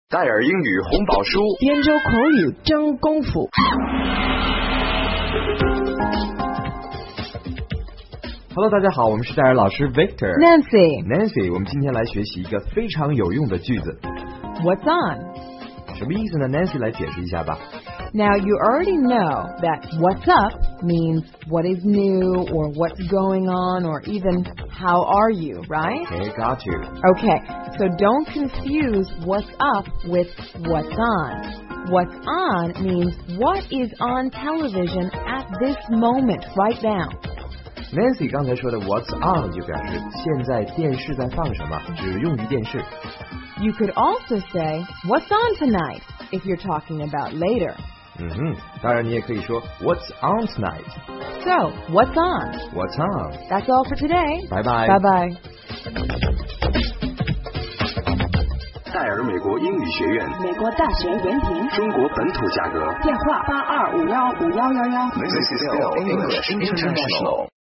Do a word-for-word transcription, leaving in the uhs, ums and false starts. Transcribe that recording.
戴尔英语红宝书， 编州口语真功夫。 Hello， 大家好，我们是戴尔老师 Victor。Nancy， Nancy， 我们今天来学习一个非常有用的句子。 What's on？ 什么意思呢 ？Nancy 来解释一下吧。 Now you already know that what's up means what is new or what's going on or even how are you, right? Okay, got you. Okay, so don't confuse what's up with what's on. What's on means what is on television at this moment, right now. Nancy 刚才说的 What's on 就表示现在电视在放什么，只用于电视。 You could also say What's on tonight if you're talking about later. 嗯哼，当然你也可以说 What's on tonight? So, what's on? What's on? That's all for today. Bye bye. Bye bye. 戴尔美国英语学院， 美国大学研评， 中国本土价格， 电话八二五幺五幺幺幺。 This is Still English International.